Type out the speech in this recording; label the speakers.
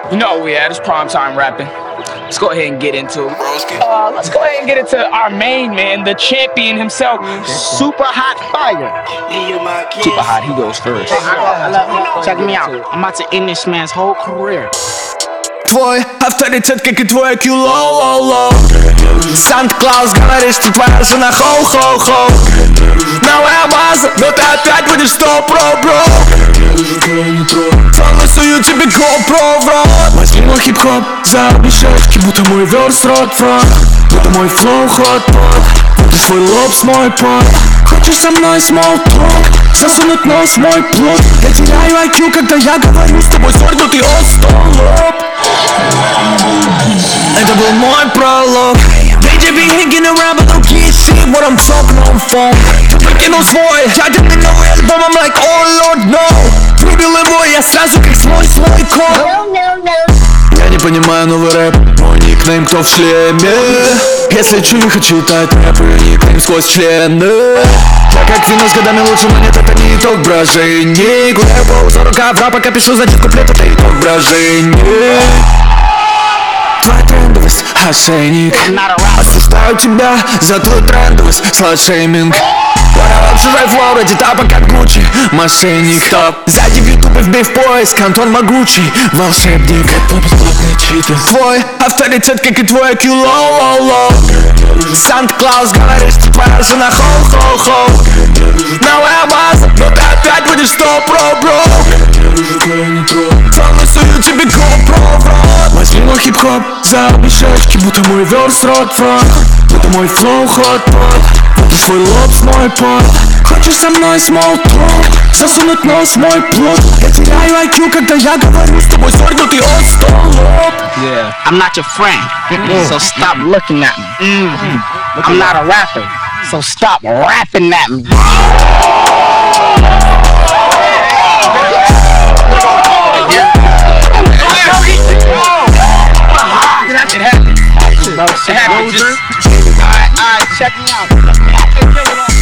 Speaker 1: You know where we at. It's prime time rapping. Let's go ahead and get into it. Let's go ahead and get into our main man, the champion himself, Super Hot Fire. Super Hot, he goes first.
Speaker 2: Check me out. I'm about to end this man's whole career.
Speaker 3: Твой авторитет, как и твой IQ low. Санта-Клаус говорит, что твоя жена хоу-хоу-хоу. Новая база, но ты опять будешь топ-про, бро. Фаны суют тебе GoPro в рот. Возьми мой хип-хоп за обещашки, будто мой верс рот-фронт. Будто мой флоу хот-пот, будто свой лоб с мой пот. Хочешь со мной small talk, засунуть нос в мой плод. Я теряю IQ, когда я говорю с тобой, сорвнутый от стола. Это был мой пролог. They just be hanging around, but don't get shit what I'm talking on phone. Ты покинул свой ядерный новый альбом, I'm like, oh lord no. Врубил его, я сразу как свой код. Я не понимаю новый рэп, мой никнейм кто в шлеме. Если чуха читать рэп, никнейм сквозь члены. Я как вино с годами лучше, но нет, это не итог брожений. Гуляю по за рукава, пока пишу за куплет, это итог брожений. Твоя трендовость, ошейник. Осуждаю тебя за твою трендовость, слэш-шейминг. Воровал чужой флоу ради тапок как Гуччи. Мошенник, стоп. Сзади в ютубе вбей в поиск Антон Могучий, волшебник. Это бесплатные читы. Твой авторитет, как и твой IQ low. Санта-Клаус говорит, что твоя жена хоу-хоу-хоу. Новая база, но ты опять будешь топ-про, бро. Фаны суют тебе GoPro в рот. Возьми мой хип-хоп за обещашки, будто мой верс рот-фронт. Будто мой флоу хот-пот, будто свой лоб с мой пот. Хочешь со мной small talk, засунуть нос в мой плод. Я теряю IQ, когда я говорю с тобой, сорвнутый от стола.
Speaker 2: I'm not your friend, so stop looking at me. I'm not a rapper, so stop rapping at me.
Speaker 1: It happened. It happened. Alright, check me out.